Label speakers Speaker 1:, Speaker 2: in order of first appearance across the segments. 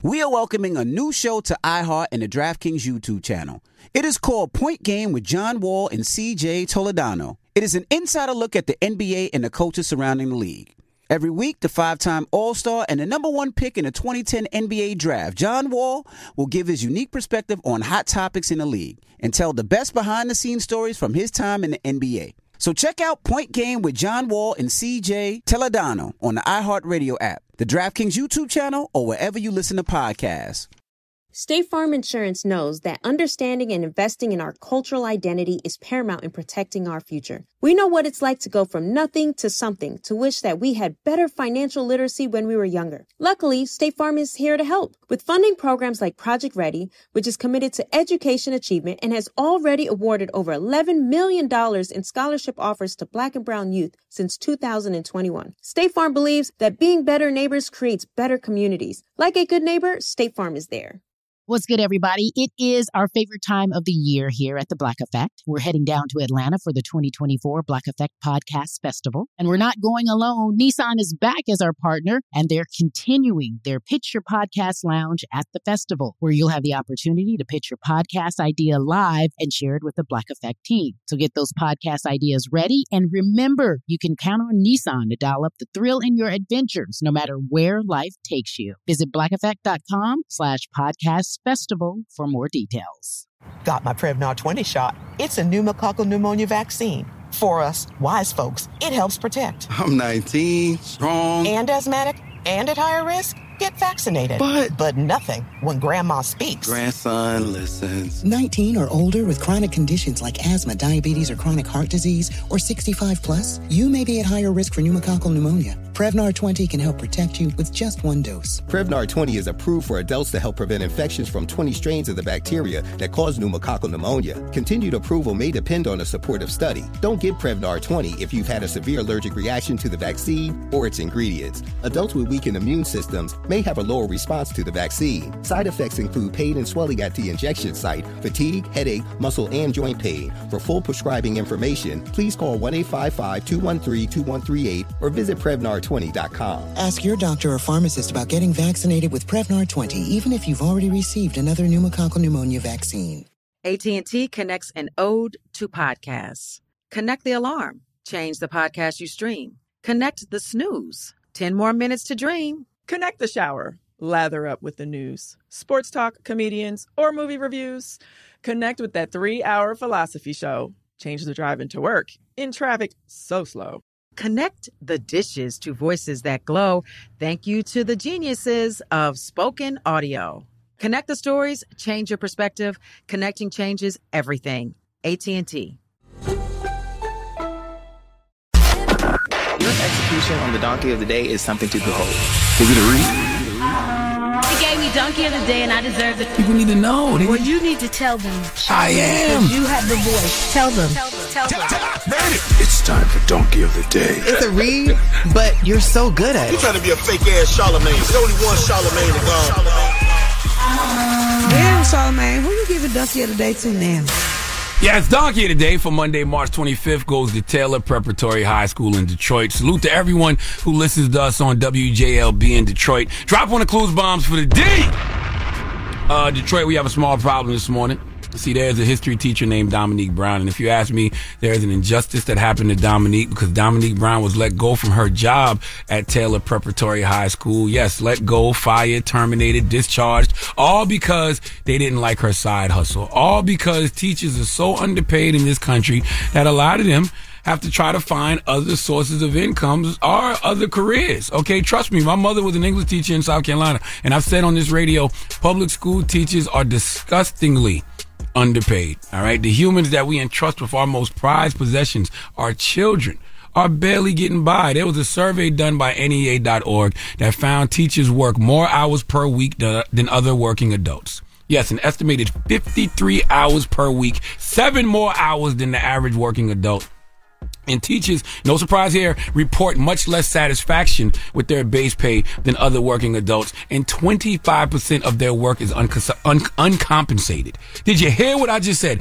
Speaker 1: We are welcoming a new show to iHeart and the DraftKings YouTube channel. It is called Point Game with John Wall and CJ Toledano. It is an insider look at the NBA and the coaches surrounding the league. Every week, the 5-time All-Star and the number one pick in the 2010 NBA Draft, John Wall, will give his unique perspective on hot topics in the league and tell the best behind-the-scenes stories from his time in the NBA. So check out Point Game with John Wall and CJ Toledano on the iHeartRadio app, the DraftKings YouTube channel, or wherever you listen to podcasts.
Speaker 2: State Farm Insurance knows that understanding and investing in our cultural identity is paramount in protecting our future. We know what it's like to go from nothing to something, to wish that we had better financial literacy when we were younger. Luckily, State Farm is here to help with funding programs like Project Ready, which is committed to education achievement and has already awarded over $11 million in scholarship offers to Black and Brown youth since 2021. State Farm believes that being better neighbors creates better communities. Like a good neighbor, State Farm is there.
Speaker 3: What's good, everybody? It is our favorite time of the year here at the Black Effect. We're heading down to Atlanta for the 2024 Black Effect Podcast Festival. And we're not going alone. Nissan is back as our partner, and they're continuing their Pitch Your Podcast Lounge at the festival, where you'll have the opportunity to pitch your podcast idea live and share it with the Black Effect team. So get those podcast ideas ready. And remember, you can count on Nissan to dial up the thrill in your adventures, no matter where life takes you. Visit blackeffect.com/podcast festival for more details.
Speaker 4: Got my Prevnar 20 shot. It's a pneumococcal pneumonia vaccine. For us, wise folks, it helps protect.
Speaker 5: I'm 19, strong.
Speaker 4: And asthmatic, and at higher risk. Get vaccinated. But nothing when grandma speaks.
Speaker 5: Grandson listens.
Speaker 6: 19 or older with chronic conditions like asthma, diabetes, or chronic heart disease, or 65 plus, you may be at higher risk for pneumococcal pneumonia. Prevnar 20 can help protect you with just one dose.
Speaker 7: Prevnar 20 is approved for adults to help prevent infections from 20 strains of the bacteria that cause pneumococcal pneumonia. Continued approval may depend on a supportive study. Don't get Prevnar 20 if you've had a severe allergic reaction to the vaccine or its ingredients. Adults with weakened immune systems may have a lower response to the vaccine. Side effects include pain and swelling at the injection site, fatigue, headache, muscle, and joint pain. For full prescribing information, please call 1-855-213-2138 or visit Prevnar20.com.
Speaker 6: Ask your doctor or pharmacist about getting vaccinated with Prevnar 20, even if you've already received another pneumococcal pneumonia vaccine.
Speaker 8: AT&T connects an ode to podcasts. Connect the alarm. Change the podcast you stream. Connect the snooze. 10 more minutes to dream.
Speaker 9: Connect the shower. Lather up with the news, sports talk, comedians, or movie reviews. Connect with that 3-hour philosophy show. Change the drive into work in traffic so slow.
Speaker 8: Connect the dishes to voices that glow. Thank you to the geniuses of spoken audio. Connect the stories, change your perspective. Connecting changes everything. AT&T.
Speaker 10: Your execution on the Donkey of the Day is something to behold.
Speaker 5: Was it a read?
Speaker 11: They gave me Donkey of the Day and I deserve it.
Speaker 5: People need to know.
Speaker 11: Well, you need to tell them.
Speaker 5: I am.
Speaker 11: You have the voice. Tell them. Tell them.
Speaker 5: It's time for Donkey of the Day.
Speaker 4: It's a read, but you're so good at it.
Speaker 12: You trying to be a fake-ass Charlemagne. There's only one Charlemagne to go.
Speaker 13: Damn, Charlemagne. Who you giving Donkey of the Day to now?
Speaker 14: Yeah, it's Donkey of the Day for Monday, March 25th. Goes to Taylor Preparatory High School in Detroit. Salute to everyone who listens to us on WJLB in Detroit. Drop one of the clues bombs for the D. Detroit, we have a small problem this morning. See, there's a history teacher named Dominique Brown, and if you ask me, there's an injustice that happened to Dominique because Dominique Brown was let go from her job at Taylor Preparatory High School. Yes, let go, fired, terminated, discharged, all because they didn't like her side hustle. All because teachers are so underpaid in this country that a lot of them have to try to find other sources of incomes or other careers. Okay, trust me, my mother was an English teacher in South Carolina, and I've said on this radio, public school teachers are disgustingly underpaid. All right, the humans that we entrust with our most prized possessions, our children, are barely getting by. There was a survey done by NEA.org that found teachers work more hours per week than other working adults. Yes, an estimated 53 hours per week, 7 more hours than the average working adult. And teachers, no surprise here, report much less satisfaction with their base pay than other working adults. And 25% of their work is uncompensated. Did you hear what I just said?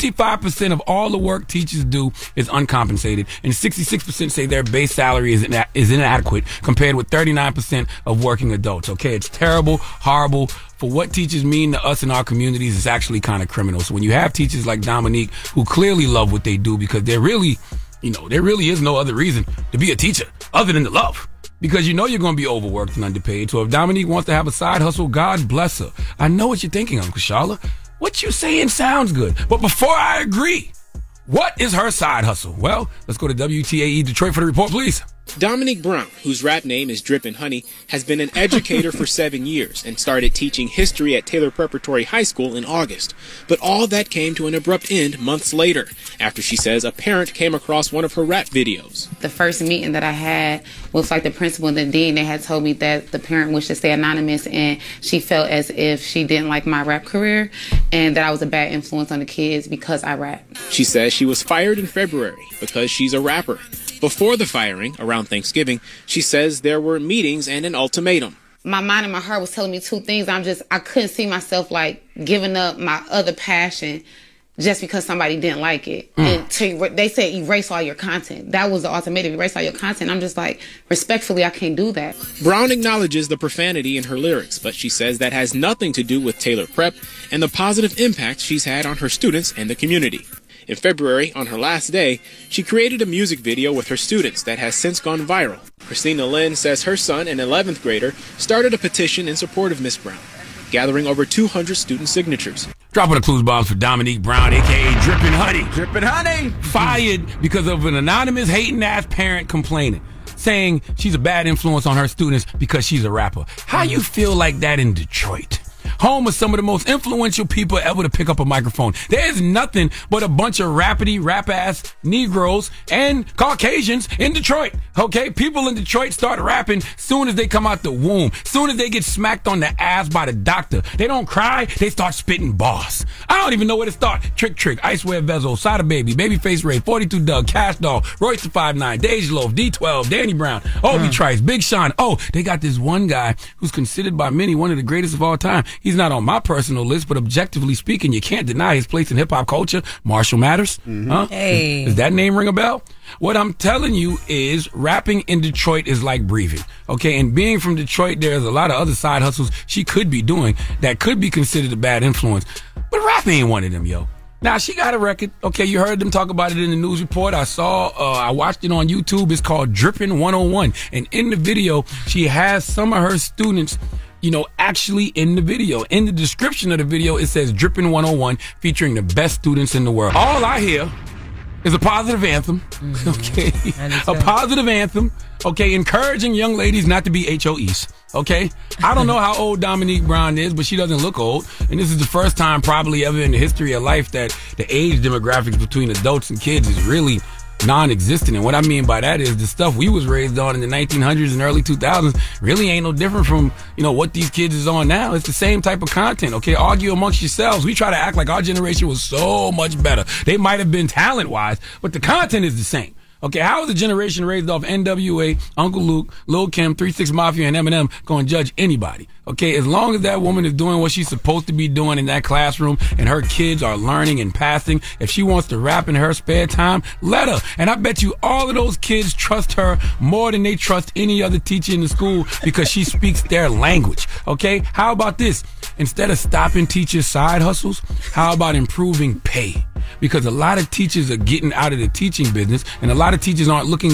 Speaker 14: 25% of all the work teachers do is uncompensated. And 66% say their base salary is inadequate compared with 39% of working adults. Okay, it's terrible, horrible. For what teachers mean to us in our communities, it's actually kind of criminal. So when you have teachers like Dominique who clearly love what they do because they're really... there really is no other reason to be a teacher other than the love. Because you're going to be overworked and underpaid. So if Dominique wants to have a side hustle, God bless her. I know what you're thinking, Uncle Sharla. What you saying sounds good. But before I agree, what is her side hustle? Well, let's go to WTAE Detroit for the report, please.
Speaker 15: Dominique Brown, whose rap name is Drippin' Honey, has been an educator for 7 years and started teaching history at Taylor Preparatory High School in August. But all that came to an abrupt end months later, after she says a parent came across one of her rap videos.
Speaker 16: The first meeting that I had with the principal and the dean, they had told me that the parent wished to stay anonymous and she felt as if she didn't like my rap career and that I was a bad influence on the kids because I rap.
Speaker 15: She says she was fired in February because she's a rapper. Before the firing, around Thanksgiving, she says there were meetings and an ultimatum.
Speaker 16: My mind and my heart was telling me two things. I couldn't see myself giving up my other passion just because somebody didn't like it. And they said erase all your content. That was the ultimatum, erase all your content. I'm just respectfully, I can't do that.
Speaker 15: Brown acknowledges the profanity in her lyrics, but she says that has nothing to do with Taylor Prep and the positive impact she's had on her students and the community. In February, on her last day, she created a music video with her students that has since gone viral. Christina Lynn says her son, an 11th grader, started a petition in support of Miss Brown, gathering over 200 student signatures.
Speaker 14: Dropping the clues bombs for Dominique Brown, a.k.a. Drippin' Honey.
Speaker 1: Drippin' Honey!
Speaker 14: Fired because of an anonymous hating-ass parent complaining, saying she's a bad influence on her students because she's a rapper. How you feel like that in Detroit? Home of some of the most influential people ever to pick up a microphone. There's nothing but a bunch of rap-ass Negroes and Caucasians in Detroit. Okay? People in Detroit start rapping soon as they come out the womb. Soon as they get smacked on the ass by the doctor. They don't cry, they start spitting bars. I don't even know where to start. Trick, Icewear Vezo, Sada Baby, Babyface Ray, 42 Doug, Cash Doll, Royce the 5'9", Deja Loaf, D12, Danny Brown, Obi Trice, Big Sean. Oh, they got this one guy who's considered by many one of the greatest of all time. He's not on my personal list, but objectively speaking, you can't deny his place in hip-hop culture. Marshall Mathers. Huh?
Speaker 17: Hey.
Speaker 14: Does that name ring a bell? What I'm telling you is rapping in Detroit is like breathing. Okay, and being from Detroit, there's a lot of other side hustles she could be doing that could be considered a bad influence. But rap ain't one of them, yo. Now, she got a record. Okay, you heard them talk about it in the news report. I watched it on YouTube. It's called Drippin' 101. And in the video, she has some of her students actually in the video. In the description of the video, it says Drippin' 101 featuring the best students in the world. All I hear is a positive anthem. Okay. A positive anthem. Okay. Encouraging young ladies not to be HOEs. Okay. I don't know how old Dominique Brown is, but she doesn't look old. And this is the first time probably ever in the history of life that the age demographics between adults and kids is really non-existent. And what I mean by that is the stuff we was raised on in the 1900s and early 2000s really ain't no different from, what these kids is on now. It's the same type of content, okay? Argue amongst yourselves. We try to act like our generation was so much better. They might have been talent-wise, but the content is the same. Okay, how is a generation raised off NWA, Uncle Luke, Lil Kim, 3 6 Mafia, and Eminem going to judge anybody? Okay, as long as that woman is doing what she's supposed to be doing in that classroom and her kids are learning and passing, if she wants to rap in her spare time, let her. And I bet you all of those kids trust her more than they trust any other teacher in the school because she speaks their language. Okay, how about this? Instead of stopping teachers' side hustles, how about improving pay? Because a lot of teachers are getting out of the teaching business and a lot of people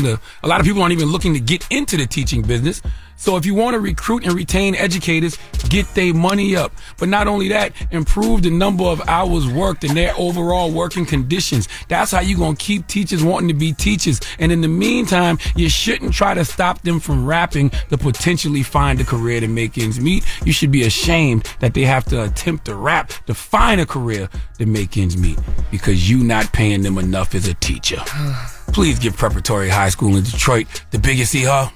Speaker 14: aren't even looking to get into the teaching business. So if you want to recruit and retain educators, get their money up. But not only that, improve the number of hours worked and their overall working conditions. That's how you're going to keep teachers wanting to be teachers. And in the meantime, you shouldn't try to stop them from rapping to potentially find a career to make ends meet. You should be ashamed that they have to attempt to rap to find a career to make ends meet because you not paying them enough as a teacher. Please give Preparatory High School in Detroit the biggest hee-haw.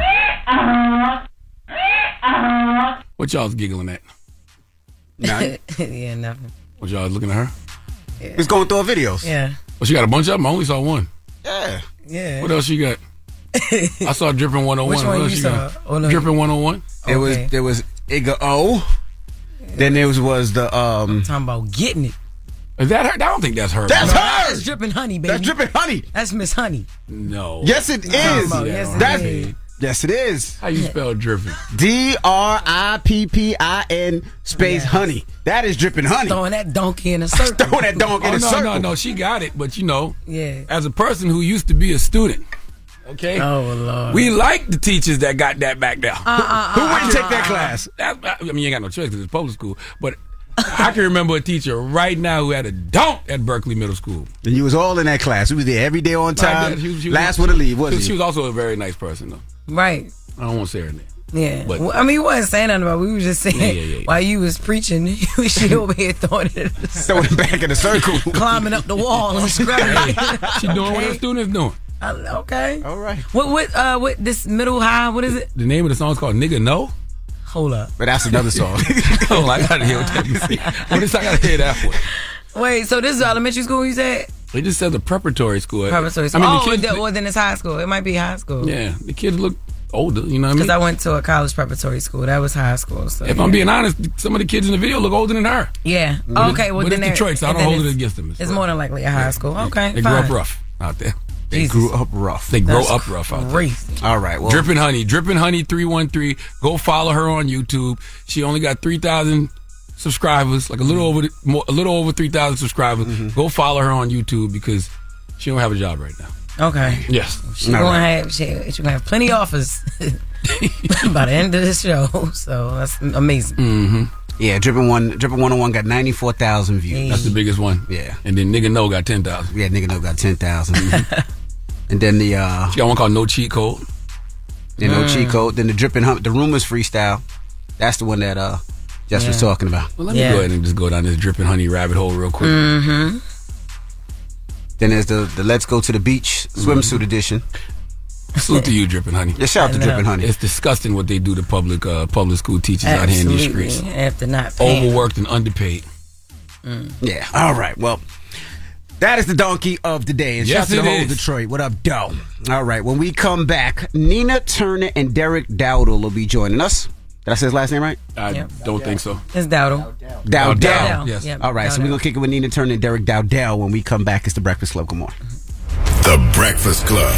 Speaker 14: What y'all's giggling at?
Speaker 17: Yeah, nothing.
Speaker 14: What y'all looking at her?
Speaker 1: Yeah. He's going through her videos.
Speaker 17: Yeah.
Speaker 14: Well, she got a bunch of them. I only saw one.
Speaker 1: Yeah.
Speaker 17: Yeah.
Speaker 14: What else you got? I saw Drippin' 101.
Speaker 17: Which one
Speaker 14: what else
Speaker 17: you
Speaker 14: you
Speaker 17: saw?
Speaker 14: got?
Speaker 17: Oh, no,
Speaker 14: Drippin' 101.
Speaker 1: There was Igga O. Then there was the
Speaker 17: talking about getting it.
Speaker 14: Is that her? I don't think that's her.
Speaker 1: That's
Speaker 14: bro.
Speaker 1: her.
Speaker 17: That's Drippin' Honey, baby.
Speaker 1: That's Drippin' Honey.
Speaker 17: That's Miss Honey.
Speaker 14: No.
Speaker 1: Yes, it is. Yes, it is.
Speaker 14: How you spell Drippin'?
Speaker 1: DRIPPIN space honey. That is Drippin' Honey.
Speaker 17: Throwing that donkey in a circle.
Speaker 1: Throwing that donkey in a circle.
Speaker 14: No, she got it. But,
Speaker 17: Yeah.
Speaker 14: as a person who used to be a student, okay?
Speaker 17: Oh, Lord.
Speaker 14: We like the teachers that got that back there.
Speaker 1: Who wouldn't take that class?
Speaker 14: I mean, you ain't got no choice because it's public school. But I can remember a teacher right now who had a donk at Berkeley Middle School.
Speaker 1: And you was all in that class. We was there every day on time.
Speaker 14: She was
Speaker 1: Last one to leave, wasn't
Speaker 14: she?
Speaker 1: you?
Speaker 14: She was also a very nice person, though.
Speaker 17: Right.
Speaker 14: I don't want to say her name.
Speaker 17: Yeah.
Speaker 14: But,
Speaker 17: Well, I mean, you wasn't saying nothing about it. We was just saying
Speaker 14: Yeah.
Speaker 17: while you was preaching, she over here throwing it at the
Speaker 1: Throwing it back in the circle.
Speaker 17: climbing up the wall and scrubbing.
Speaker 14: She doing what her students doing.
Speaker 17: Okay.
Speaker 1: All right.
Speaker 17: What this middle high, what is it?
Speaker 14: The name of the song is called Nigga No.
Speaker 17: Hold up.
Speaker 1: But that's another song.
Speaker 14: Oh, I gotta hear what that means. What is I gotta hear that for?
Speaker 17: Wait, so this is elementary school you said?
Speaker 14: They just said the preparatory school.
Speaker 17: Preparatory school.
Speaker 14: I mean,
Speaker 17: the
Speaker 14: the kids,
Speaker 17: well, then it's high school. It might be high school.
Speaker 14: yeah, the kids look older. You know what I mean?
Speaker 17: Because I went to a college preparatory school. That was high school. So
Speaker 14: If I'm being honest, some of the kids in the video look older than her.
Speaker 17: Yeah.
Speaker 14: But
Speaker 17: Okay. Well,
Speaker 14: but
Speaker 17: then
Speaker 14: it's Detroit, so I
Speaker 17: and
Speaker 14: don't
Speaker 17: then
Speaker 14: hold it
Speaker 17: it's-
Speaker 14: against them.
Speaker 17: It's more than likely a high school. Okay.
Speaker 14: They
Speaker 17: fine.
Speaker 14: grew up rough out there.
Speaker 1: They grew up rough.
Speaker 14: They grow
Speaker 17: That's
Speaker 14: up rough out there.
Speaker 17: Crazy.
Speaker 1: All right. Well,
Speaker 14: Drippin' Honey 313. Go follow her on YouTube. She only got 3,000 subscribers, like a little over 3,000 subscribers. Go follow her on YouTube because she don't have a job right now.
Speaker 17: Okay.
Speaker 14: Yes.
Speaker 17: She's gonna have plenty of offers by the end of the show. So that's amazing.
Speaker 14: Mm-hmm.
Speaker 1: Yeah, Drippin' 101 got 94,000 views.
Speaker 14: That's the biggest one.
Speaker 1: Yeah.
Speaker 14: And then Nigga No got 10,000.
Speaker 1: Yeah, Nigga No got 10,000. And then the
Speaker 14: she got one called No Cheat Code.
Speaker 1: No Cheat Code. Then the Drippin' the Rumors freestyle. That's the one that Jess was talking about.
Speaker 14: Well, let me go ahead and just go down this Drippin' Honey rabbit hole real quick.
Speaker 17: Mm-hmm.
Speaker 1: Then there's the Let's Go to the Beach swimsuit edition.
Speaker 14: Salute to you, Drippin' Honey.
Speaker 1: Yeah, shout out to Drippin' Honey.
Speaker 14: It's disgusting what they do to public school teachers out here in these streets.
Speaker 17: After not paying.
Speaker 14: Overworked and underpaid.
Speaker 1: Yeah. All right. Well, that is the donkey of the day. And
Speaker 14: Yes,
Speaker 1: shout out to the
Speaker 14: it
Speaker 1: whole
Speaker 14: is.
Speaker 1: Detroit. What up, doe? All right. When we come back, Nina Turner and Derek Dowdle will be joining us. Did I say his last name right?
Speaker 14: I don't think so.
Speaker 17: It's Dowdle.
Speaker 1: Dowdle.
Speaker 14: Yes.
Speaker 17: Yep,
Speaker 1: All right. So we're going to kick it with Nina Turner and Derek Dowdle. When we come back, it's The Breakfast Club. Good morning.
Speaker 5: The Breakfast Club.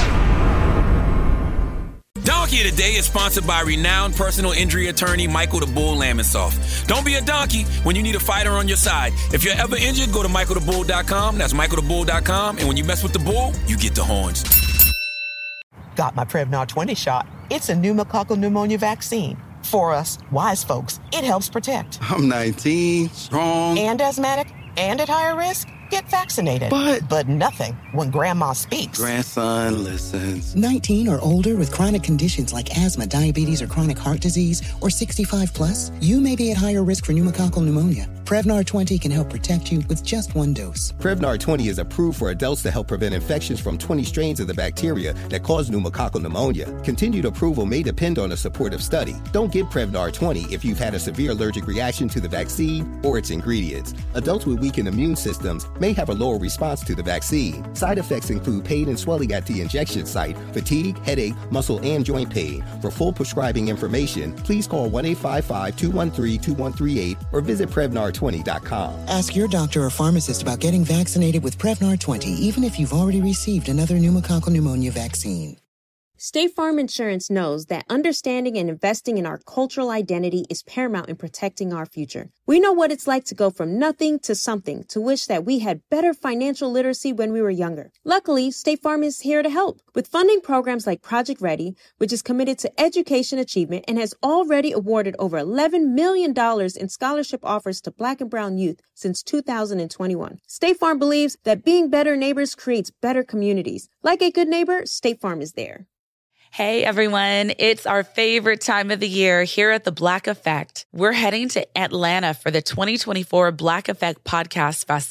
Speaker 18: Donkey of the Day is sponsored by renowned personal injury attorney Michael the Bull Lamonsoff. Don't be a donkey when you need a fighter on your side. If you're ever injured, go to michaelthebull.com. That's michaelthebull.com. And when you mess with the bull, you get the horns.
Speaker 4: Got my Prevnar 20 shot. It's a pneumococcal pneumonia vaccine. For us, wise folks, it helps protect.
Speaker 19: I'm 19, strong.
Speaker 4: And asthmatic and at higher risk? Get vaccinated. But nothing when grandma speaks.
Speaker 19: Grandson listens.
Speaker 6: 19 or older with chronic conditions like asthma, diabetes, or chronic heart disease, or 65 plus, you may be at higher risk for pneumococcal pneumonia. Prevnar 20 can help protect you with just one dose.
Speaker 7: Prevnar 20 is approved for adults to help prevent infections from 20 strains of the bacteria that cause pneumococcal pneumonia. Continued approval may depend on a supportive study. Don't get Prevnar 20 if you've had a severe allergic reaction to the vaccine or its ingredients. Adults with weakened immune systems may have a lower response to the vaccine. Side effects include pain and swelling at the injection site, fatigue, headache, muscle, and joint pain. For full prescribing information, please call 1-855-213-2138 or visit Prevnar20.com.
Speaker 6: Ask your doctor or pharmacist about getting vaccinated with Prevnar 20, even if you've already received another pneumococcal pneumonia vaccine.
Speaker 2: State Farm Insurance knows that understanding and investing in our cultural identity is paramount in protecting our future. We know what it's like to go from nothing to something, to wish that we had better financial literacy when we were younger. Luckily, State Farm is here to help with funding programs like Project Ready, which is committed to education achievement and has already awarded over $11 million in scholarship offers to Black and brown youth since 2021. State Farm believes that being better neighbors creates better communities. Like a good neighbor, State Farm is there.
Speaker 20: Hey everyone, it's our favorite time of the year here at The Black Effect. We're heading to Atlanta for the 2024 Black Effect Podcast Festival.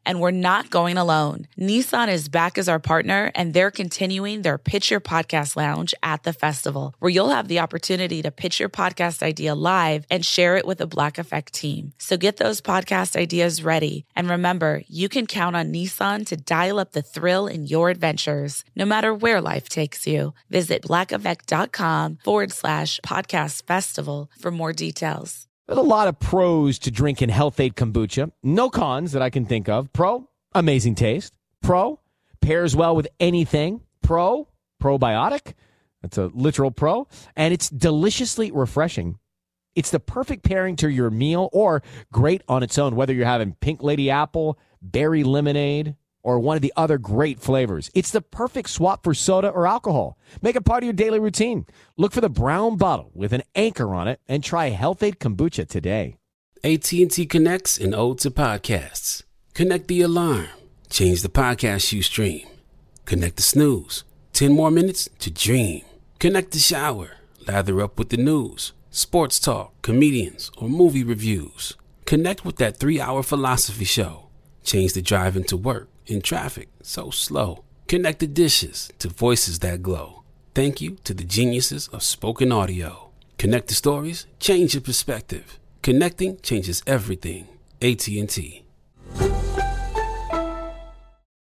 Speaker 20: And we're not going alone. Nissan is back as our partner, and they're continuing their Pitch Your Podcast Lounge at the festival, where you'll have the opportunity to pitch your podcast idea live and share it with the Black Effect team. So get those podcast ideas ready. And remember, you can count on Nissan to dial up the thrill in your adventures, no matter where life takes you. Visit blackeffect.com/podcast festival for more details.
Speaker 21: There's a lot of pros to drinking Health-Ade kombucha. No cons that I can think of. Pro, amazing taste. Pro, pairs well with anything. Pro, probiotic. That's a literal pro. And it's deliciously refreshing. It's the perfect pairing to your meal or great on its own, whether you're having pink lady apple, berry lemonade, or one of the other great flavors. It's the perfect swap for soda or alcohol. Make it part of your daily routine. Look for the brown bottle with an anchor on it and try Health-Ade kombucha today.
Speaker 22: AT&T connects an ode to podcasts. Connect the alarm. Change the podcast you stream. Connect the snooze. 10 more minutes to dream. Connect the shower. Lather up with the news, sports talk, comedians, or movie reviews. Connect with that 3-hour philosophy show. Change the drive into work in traffic so slow. Connect the dishes to voices that glow. Thank you to the geniuses of spoken audio. Connect the stories, change your perspective. Connecting changes everything. AT&T.